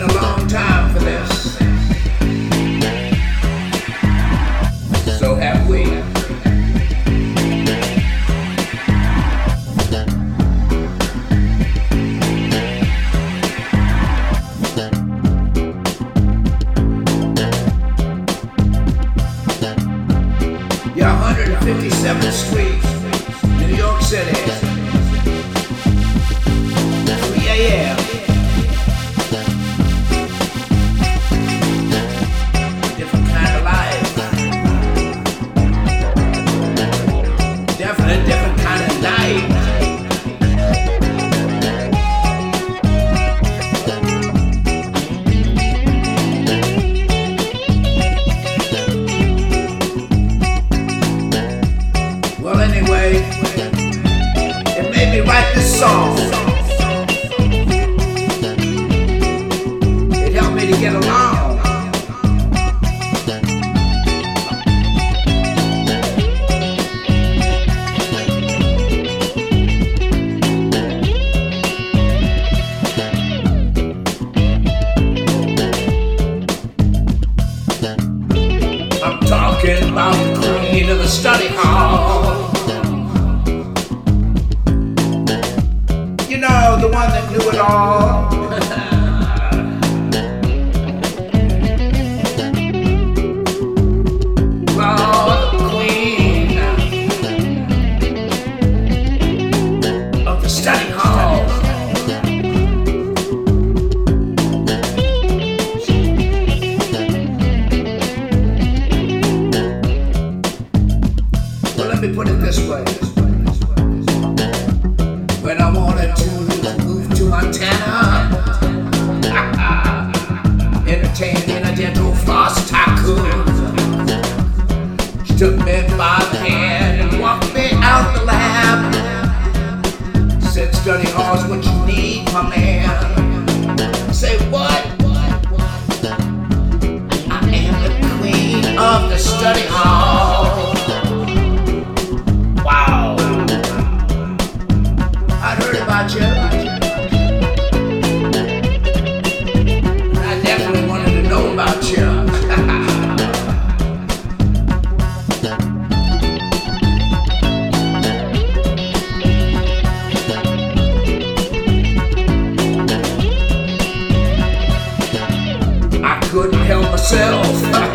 waiting a long time for this. So have we. Yeah, 157th Street, New York City. 3 a.m. Different kind of life. Definitely different kind of night. Well, anyway, it made me write this song. It helped me to get along. I'm talking about the queen of the study hall. You know, the one that knew it all. Oh, the queen of the study hall. Well, let me put it this way. When I wanted to move to Montana, entertaining a gentle floss tycoon, she took me by the hand and walked me out the lab. Said, study hall's what you need, my man. Say, what? I am the queen of the study hall. Wow. I'd heard about you. I definitely wanted to know about you. I couldn't help myself.